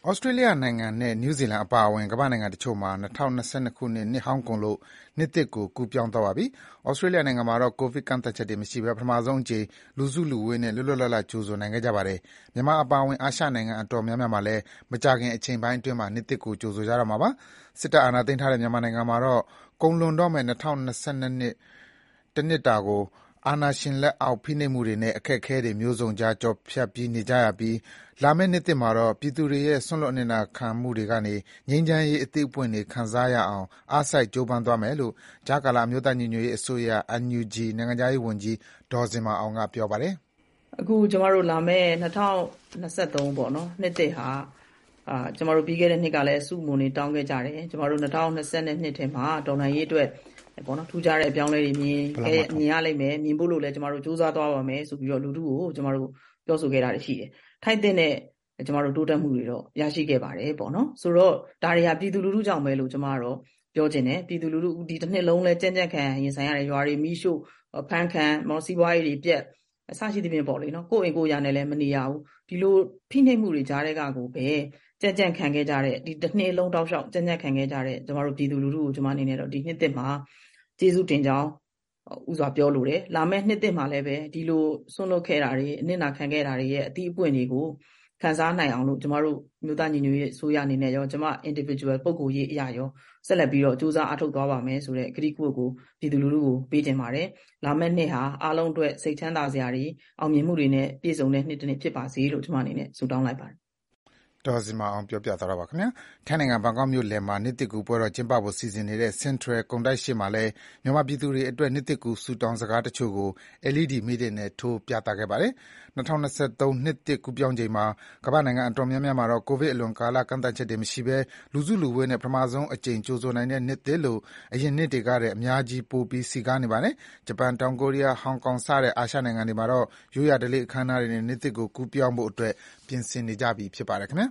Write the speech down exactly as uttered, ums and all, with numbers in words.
ဩစတြေးလျနိုင်ငံနဲ့နယူးဇီလန်အပါအဝင်ကမ္ဘာ့နိုင်ငံတချို့မှာ၂၀၂၂ခုနှစ်နှစ်ဟောင်းကုန်လို့နှစ်သစ်ကိုကူးပြောင်းသွားပါပြီ။ ဩစတြေးလျနိုင်ငံမှာတော့ကိုဗစ်ကန့်သတ်ချက်တွေမရှိဘဲပထမဆုံးအကြိမ်လူစုလူဝေးနဲ့လွတ်လွတ်လပ်လပ်ကြိုဆိုနိုင်ခဲ့ကြပါတယ်။မြန်မာအပါအဝင်အာရှနိုင်ငံအတော်များများမှာလည်းမကြာခင်အချိန်ပိုင်းအတွင်းမှာနှစ်သစ်ကိုကြိုဆိုကြတော့မှာပါ။စစ်တပ်အာဏာသိမ်းထားတဲ့မြန်မာနိုင်ငံမှာတော့ကုန်လွန်တော့မယ့်၂၀၂၂တနှစ်တာကိုအာဏာရှင်လက်အောက်ဖိနှိပ်မှုတွေနဲ့အခက်အခဲတွေမျိုးစုံကြားကျော်ဖြတ်နေကြရပြီးလာမယ့်နှစ်သစ်မှာတော့ပြည်သူတွေရဲ့စွန့်လွတ်အနစ်နာခံမှုတွေကနေငြိမ်းချမ်းရေးအသစ်အပွင့်တွေခံစားရအောင်အားစိုက်ကြိုးပမ်းသွားမယ်လို့ကြားကာလအမျိုးသားညီညွတ်ရေးအစိုးရ အန် ယူ ဂျီ နိုင်ငံခြားရေးဝန်ကြီးဒေါ်ဇင်မာအောင်ကပြောပါတယ်။အခုကျမတို့လာမယ့်၂၀၂၃ပေါ့နော်နှစ်သစ်ဟာအာကျမတို့ပြီးခဲ့တဲ့နှစ်ကလည်းစုမုံနေတောင်းခဲ့ကြတယ်ကျမတို့၂၀၂၂နှစ်ထဲမှာတော်လှန်ရေးအတွက်ပေါ့နော်ထူးခြားတဲ့အပြောင်းလဲတွေမြင်မြင်ရလိမ့်မယ်မြင်ဖို့လို့လည်းကျမတို့စူးစမ်းသွားပါမယ်ဆိုပြီးတော့လူထုကိုကျမတို့ပြောဆိုခဲ့တာရှိတယ်ထိုက်တဲ့နဲ့ကျမတို့တိုးတက်မှုတွေတော့ရရှိခဲ့ပါတယ်ပေါ့နော်ဆိုတော့ဒါတွေဟာပြည်သူလူထုကြောင့်ပဲလို့ကျမတို့ပြောချင်တယ်ပြည်သူလူထုဒီတစ်နှစ်လုံးလဲကြံ့ကြံ့ခံရင်ဆိုင်ရတဲ့ရွာတွေမိရှို့ဖန်ခံမော်စီးပွားရေးတွေပြက်အဆရှိသဖြင့်ပေါ့လေနော်ကိုယ့်အိမ်ကိုယ်ရနဲ့လည်းမနေရဘူးဒီလိုဖိနှိပ်မှုတွေကြားတဲ့ကကိုပဲကြံ့ကြံ့ခံခဲ့ကြတဲ့ဒီတစ်နှစ်လုံးတောက်လျှောက်ကြံ့ကြံ့ခံခဲ့ကြတဲ့ကျမတို့ပြည်သူလူထုကိုကျမအနေနဲ့တော့ဒီနှစ်သစ်မှာကျေးဇူးတင်ကြောင်းဥစွာပြောလိုတယ်လာမယ့်နှစ်သစ်မှာလည်းပဲဒီလိုဆွန့်လွတ်ခဲ့တာတွေအနစ်နာခံခဲ့တာတွေရဲ့အသီးအပွင့်တွေကိုခန်းစားနိုင်အောင်လို့ကျမတို့မြို့သားညီညွတ်ရေးအစိုးရအနေနဲ့ရောကျမ individual ပုဂ္ဂိုလ်ရေးအရာရောဆက်လက်ပြီးတော့စူးစမ်းအထောက်သွားပါမယ်ဆိုတဲ့ကတိကဝတ်ကိုပြည်သူလူထုကိုပေးတင်ပါတယ်လာမယ့်နှစ်ဟာအားလုံးအတွက်စိတ်ချမ်းသာစရာတွေအောင်မြင်မှုတွေနဲ့ပြည့်စုံတဲ့နှစ်တစ်နှစ်ဖြစ်ပါစေလို့ကျမအနေနဲ့ဆုတောင်းလိုက်ပါတယ်ဒေါ်ဇင်မာအောင်ပြောပြသွားတာပါခင်ဗျာထိုင်းနိုင်ငံဘန်ကောက်မြို့လယ်မှာနှစ်သစ်ကူပွဲတော်ကျင်းပဖို့စီစဉ်နေတဲ့ Central ကုန်တိုက်ရှိမှာလဲမြန်မာပြည်သူတွေအတွက်နှစ်သစ်ကူဆုတောင်းစကားတချို့ကို အယ်လ် အီ ဒီ မီးတွေနဲ့ထိုးပြသခဲ့ပါတယ်၂၀၂၃နှစ်သစ်ကူးပြောင်းချိန်မှာကမ္ဘာ့နိုင်ငံအတော်များများမှာတော့ကိုဗစ်အလွန်ကာလကန့်သတ်ချက်တွေမရှိဘဲလူစုလူဝေးနဲ့ပထမဆုံးအကြိမ်ကြိုဆိုနိုင်တဲ့နှစ်သစ်လို့အရင်နှစ်တွေကထက်အများကြီးပိုပြီးစည်ကားနေပါတယ်ဂျပန်တောင်ကိုရီးယားဟောင်ကောင်စတဲ့အာရှနိုင်ငံတွေမှာတော့ရိုးရာဓလေ့အခမ်းအနားတွေနဲ့နှစ်သစ်ကိုကူးပြောင်းဖို့အတွက်ပြင်ဆင်နေကြပြီဖြစ်ပါတယ်ခင်ဗျာ